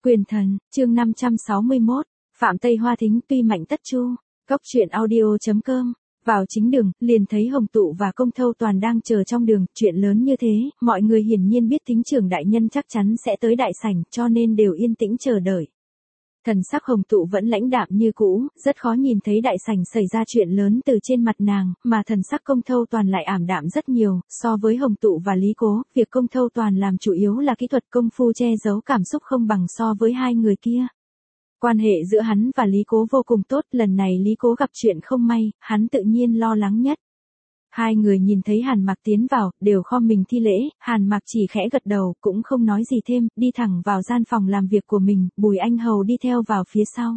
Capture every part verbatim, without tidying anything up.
Quyền thần, chương năm trăm sáu mươi mốt, Phạm Tây Hoa Thính tuy mạnh tất chu, góc truyện audio.com, vào chính đường, liền thấy Hồng Tụ và Công Thâu Toàn đang chờ trong đường, chuyện lớn như thế, mọi người hiển nhiên biết thính trưởng đại nhân chắc chắn sẽ tới đại sảnh, cho nên đều yên tĩnh chờ đợi. Thần sắc Hồng Tụ vẫn lãnh đạm như cũ, rất khó nhìn thấy đại sảnh xảy ra chuyện lớn từ trên mặt nàng, mà thần sắc Công Thâu Toàn lại ảm đạm rất nhiều, so với Hồng Tụ và Lý Cố, việc Công Thâu Toàn làm chủ yếu là kỹ thuật công phu che giấu cảm xúc không bằng so với hai người kia. Quan hệ giữa hắn và Lý Cố vô cùng tốt, lần này Lý Cố gặp chuyện không may, hắn tự nhiên lo lắng nhất. Hai người nhìn thấy Hàn Mạc tiến vào, đều khom mình thi lễ, Hàn Mạc chỉ khẽ gật đầu, cũng không nói gì thêm, đi thẳng vào gian phòng làm việc của mình, Bùi Anh Hầu đi theo vào phía sau.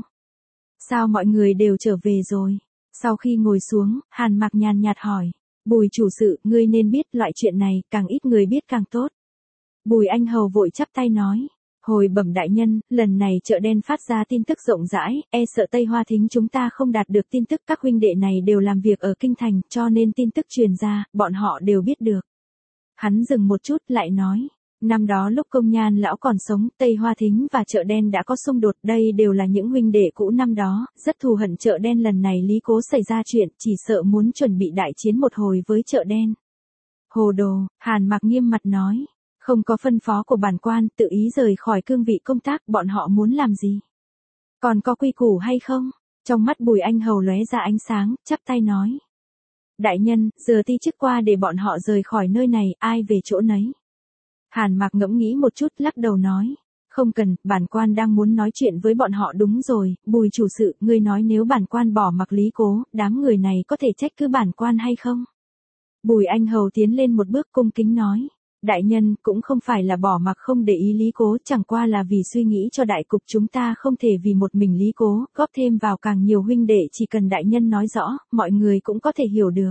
Sao mọi người đều trở về rồi? Sau khi ngồi xuống, Hàn Mạc nhàn nhạt hỏi, Bùi chủ sự, ngươi nên biết loại chuyện này, càng ít người biết càng tốt. Bùi Anh Hầu vội chắp tay nói. Hồi bẩm đại nhân, lần này chợ đen phát ra tin tức rộng rãi, e sợ Tây Hoa Thính chúng ta không đạt được tin tức, các huynh đệ này đều làm việc ở kinh thành, cho nên tin tức truyền ra, bọn họ đều biết được. Hắn dừng một chút lại nói, năm đó lúc Công Nhan lão còn sống, Tây Hoa Thính và chợ đen đã có xung đột, đây đều là những huynh đệ cũ năm đó, rất thù hận chợ đen, lần này Lý Cố xảy ra chuyện, chỉ sợ muốn chuẩn bị đại chiến một hồi với chợ đen. Hồ đồ, Hàn Mạc nghiêm mặt nói. Không có phân phó của bản quan, tự ý rời khỏi cương vị công tác, bọn họ muốn làm gì? Còn có quy củ hay không? Trong mắt Bùi Anh Hầu lóe ra ánh sáng, chắp tay nói. Đại nhân, giờ ti chức qua để bọn họ rời khỏi nơi này, ai về chỗ nấy? Hàn Mạc ngẫm nghĩ một chút, lắc đầu nói. Không cần, bản quan đang muốn nói chuyện với bọn họ. Đúng rồi, Bùi chủ sự, ngươi nói nếu bản quan bỏ mặc Lý Cố, đám người này có thể trách cứ bản quan hay không? Bùi Anh Hầu tiến lên một bước cung kính nói. Đại nhân, cũng không phải là bỏ mặc không để ý Lý Cố, chẳng qua là vì suy nghĩ cho đại cục, chúng ta không thể vì một mình Lý Cố, góp thêm vào càng nhiều huynh đệ, chỉ cần đại nhân nói rõ, mọi người cũng có thể hiểu được.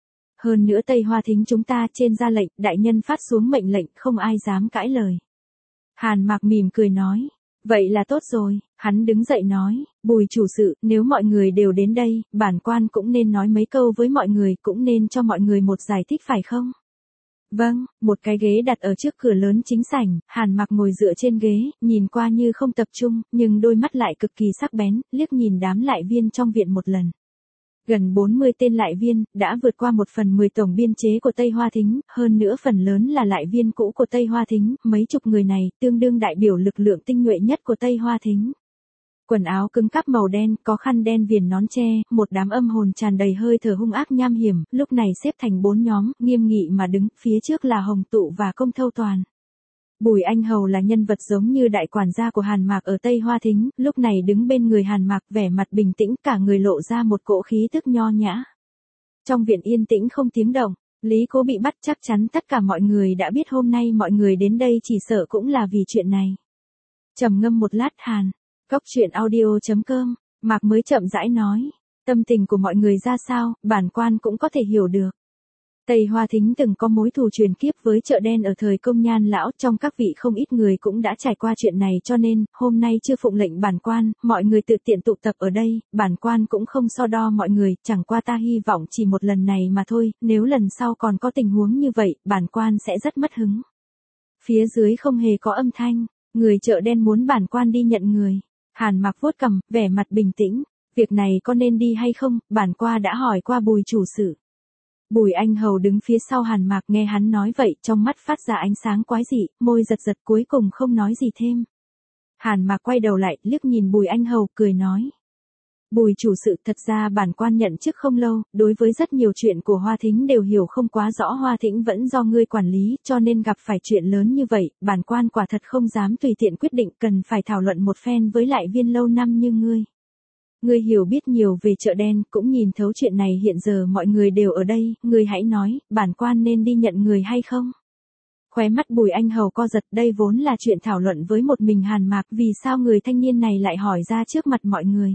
Hơn nữa Tây Hoa Thính chúng ta trên ra lệnh, đại nhân phát xuống mệnh lệnh, không ai dám cãi lời. Hàn Mạc mỉm cười nói, vậy là tốt rồi, hắn đứng dậy nói, Bùi chủ sự, nếu mọi người đều đến đây, bản quan cũng nên nói mấy câu với mọi người, cũng nên cho mọi người một giải thích phải không? Vâng, một cái ghế đặt ở trước cửa lớn chính sảnh, Hàn Mạc ngồi dựa trên ghế, nhìn qua như không tập trung, nhưng đôi mắt lại cực kỳ sắc bén, liếc nhìn đám lại viên trong viện một lần. Gần bốn mươi tên lại viên, đã vượt qua một phần mười tổng biên chế của Tây Hoa Thính, hơn nữa phần lớn là lại viên cũ của Tây Hoa Thính, mấy chục người này, tương đương đại biểu lực lượng tinh nhuệ nhất của Tây Hoa Thính. Quần áo cứng cáp màu đen, có khăn đen viền nón tre, một đám âm hồn tràn đầy hơi thở hung ác nham hiểm, lúc này xếp thành bốn nhóm, nghiêm nghị mà đứng, phía trước là Hồng Tụ và Công Thâu Toàn. Bùi Anh Hầu là nhân vật giống như đại quản gia của Hàn Mạc ở Tây Hoa Thính, lúc này đứng bên người Hàn Mạc, vẻ mặt bình tĩnh, cả người lộ ra một cỗ khí tức nho nhã. Trong viện yên tĩnh không tiếng động, Lý Cố bị bắt, chắc chắn tất cả mọi người đã biết hôm nay mọi người đến đây chỉ sợ cũng là vì chuyện này. Trầm ngâm một lát, Hàn Góc truyện audio.com, Mạc mới chậm rãi nói, tâm tình của mọi người ra sao, bản quan cũng có thể hiểu được. Tây Hoa Thính từng có mối thù truyền kiếp với chợ đen ở thời Công Nhan lão, trong các vị không ít người cũng đã trải qua chuyện này, cho nên, hôm nay chưa phụng lệnh bản quan, mọi người tự tiện tụ tập ở đây, bản quan cũng không so đo mọi người, chẳng qua ta hy vọng chỉ một lần này mà thôi, nếu lần sau còn có tình huống như vậy, bản quan sẽ rất mất hứng. Phía dưới không hề có âm thanh, người chợ đen muốn bản quan đi nhận người. Hàn Mạc vuốt cằm, vẻ mặt bình tĩnh, việc này có nên đi hay không, bản quan đã hỏi qua Bùi chủ sự. Bùi Anh Hầu đứng phía sau Hàn Mạc nghe hắn nói vậy, trong mắt phát ra ánh sáng quái dị, môi giật giật cuối cùng không nói gì thêm. Hàn Mạc quay đầu lại, liếc nhìn Bùi Anh Hầu, cười nói. Bùi chủ sự, thật ra bản quan nhận chức không lâu, đối với rất nhiều chuyện của Hoa Thính đều hiểu không quá rõ, Hoa Thính vẫn do ngươi quản lý, cho nên gặp phải chuyện lớn như vậy, bản quan quả thật không dám tùy tiện quyết định, cần phải thảo luận một phen với lại viên lâu năm như ngươi. Ngươi hiểu biết nhiều về chợ đen, cũng nhìn thấu chuyện này, hiện giờ mọi người đều ở đây, ngươi hãy nói, bản quan nên đi nhận người hay không? Khóe mắt Bùi Anh Hầu co giật, đây vốn là chuyện thảo luận với một mình Hàn Mạc, vì sao người thanh niên này lại hỏi ra trước mặt mọi người?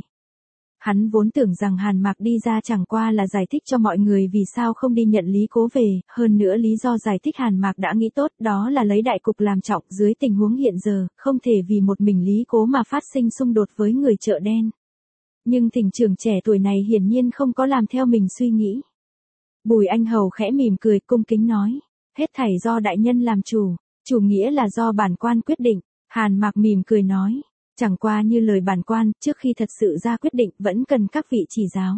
Hắn vốn tưởng rằng Hàn Mạc đi ra chẳng qua là giải thích cho mọi người vì sao không đi nhận Lý Cố về, hơn nữa lý do giải thích Hàn Mạc đã nghĩ tốt, đó là lấy đại cục làm trọng, dưới tình huống hiện giờ, không thể vì một mình Lý Cố mà phát sinh xung đột với người chợ đen. Nhưng thỉnh trưởng trẻ tuổi này hiển nhiên không có làm theo mình suy nghĩ. Bùi Anh Hầu khẽ mỉm cười, cung kính nói, hết thảy do đại nhân làm chủ, chủ nghĩa là do bản quan quyết định. Hàn Mạc mỉm cười nói, Chẳng qua như lời bản quan, trước khi thật sự ra quyết định vẫn cần các vị chỉ giáo.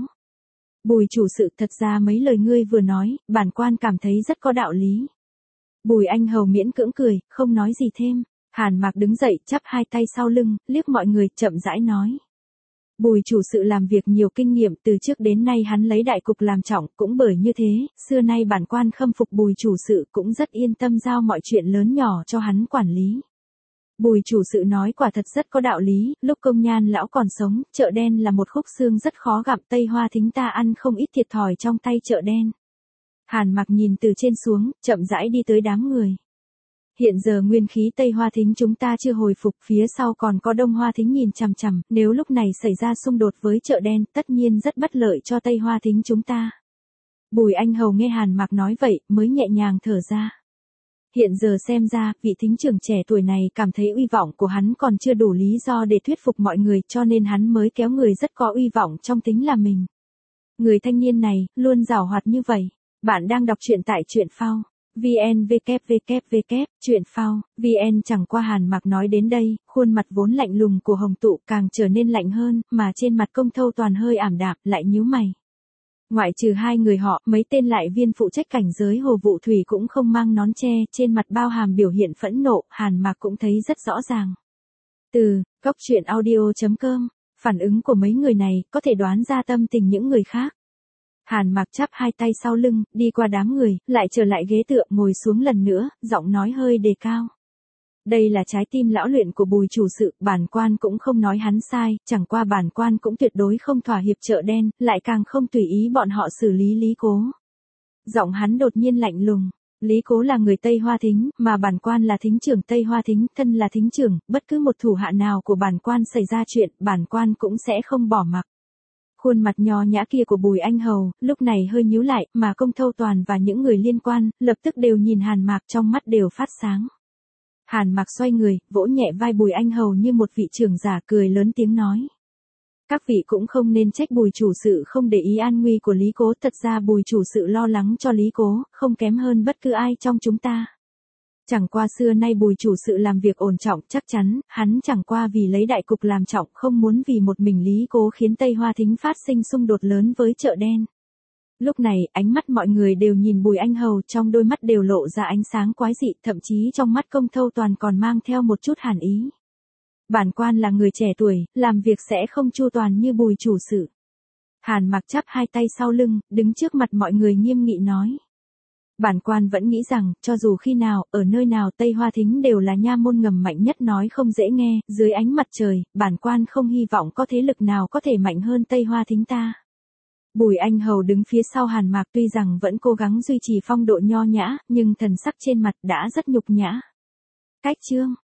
Bùi chủ sự, thật ra mấy lời ngươi vừa nói, bản quan cảm thấy rất có đạo lý. Bùi Anh Hầu miễn cưỡng cười, không nói gì thêm. Hàn Mạc đứng dậy, chắp hai tay sau lưng, liếc mọi người, chậm rãi nói. Bùi chủ sự làm việc nhiều kinh nghiệm, từ trước đến nay hắn lấy đại cục làm trọng, cũng bởi như thế, xưa nay bản quan khâm phục bùi chủ sự cũng rất yên tâm giao mọi chuyện lớn nhỏ cho hắn quản lý. Bùi chủ sự nói quả thật rất có đạo lý, lúc Công Nhan lão còn sống, chợ đen là một khúc xương rất khó gặm, Tây Hoa Thính ta ăn không ít thiệt thòi trong tay chợ đen. Hàn Mặc nhìn từ trên xuống, chậm rãi đi tới đám người. Hiện giờ nguyên khí Tây Hoa Thính chúng ta chưa hồi phục, phía sau còn có Đông Hoa Thính nhìn chằm chằm, nếu lúc này xảy ra xung đột với chợ đen, tất nhiên rất bất lợi cho Tây Hoa Thính chúng ta. Bùi Anh Hầu nghe Hàn Mặc nói vậy, mới nhẹ nhàng thở ra. Hiện giờ xem ra, vị thính trưởng trẻ tuổi này cảm thấy uy vọng của hắn còn chưa đủ lý do để thuyết phục mọi người, cho nên hắn mới kéo người rất có uy vọng trong tính là mình. Người thanh niên này, luôn giàu hoạt như vậy. Bạn đang đọc truyện tại truyện phao. vn vê kép vê kép vê kép, truyện phao, vn chẳng qua Hàn Mặc nói đến đây, khuôn mặt vốn lạnh lùng của Hồng Tụ càng trở nên lạnh hơn, mà trên mặt Công Thâu Toàn hơi ảm đạm, lại nhíu mày. Ngoại trừ hai người họ, mấy tên lại viên phụ trách cảnh giới Hồ Vụ Thủy cũng không mang nón che, trên mặt bao hàm biểu hiện phẫn nộ, Hàn Mặc cũng thấy rất rõ ràng. Từ, góc truyện audio chấm com, phản ứng của mấy người này, có thể đoán ra tâm tình những người khác. Hàn Mặc chắp hai tay sau lưng, đi qua đám người, lại trở lại ghế tựa, ngồi xuống lần nữa, giọng nói hơi đề cao. Đây là trái tim lão luyện của bùi chủ sự, bản quan cũng không nói hắn sai, chẳng qua bản quan cũng tuyệt đối không thỏa hiệp chợ đen, lại càng không tùy ý bọn họ xử lý Lý Cố. Giọng hắn đột nhiên lạnh lùng. Lý Cố là người Tây Hoa Thính, mà bản quan là thính trưởng Tây Hoa Thính, thân là thính trưởng, bất cứ một thủ hạ nào của bản quan xảy ra chuyện, bản quan cũng sẽ không bỏ mặc. Khuôn mặt nho nhã kia của Bùi Anh Hầu, lúc này hơi nhíu lại, mà Công Thâu Toàn và những người liên quan, lập tức đều nhìn Hàn Mặc, trong mắt đều phát sáng. Hàn Mặc xoay người, vỗ nhẹ vai Bùi Anh Hầu như một vị trưởng giả, cười lớn tiếng nói. Các vị cũng không nên trách bùi chủ sự không để ý an nguy của Lý Cố, thật ra bùi chủ sự lo lắng cho Lý Cố, không kém hơn bất cứ ai trong chúng ta. Chẳng qua xưa nay bùi chủ sự làm việc ổn trọng, chắc chắn, hắn chẳng qua vì lấy đại cục làm trọng, không muốn vì một mình Lý Cố khiến Tây Hoa Thính phát sinh xung đột lớn với chợ đen. Lúc này, ánh mắt mọi người đều nhìn Bùi Anh Hầu, trong đôi mắt đều lộ ra ánh sáng quái dị, thậm chí trong mắt Công Thâu Toàn còn mang theo một chút hàn ý. Bản quan là người trẻ tuổi, làm việc sẽ không chu toàn như bùi chủ sự. Hàn Mặc chắp hai tay sau lưng, đứng trước mặt mọi người nghiêm nghị nói. Bản quan vẫn nghĩ rằng, cho dù khi nào, ở nơi nào Tây Hoa Thính đều là nha môn ngầm mạnh nhất, nói không dễ nghe, dưới ánh mặt trời, bản quan không hy vọng có thế lực nào có thể mạnh hơn Tây Hoa Thính ta. Bùi Anh Hầu đứng phía sau Hàn Mặc tuy rằng vẫn cố gắng duy trì phong độ nho nhã, nhưng thần sắc trên mặt đã rất nhục nhã. Cách chương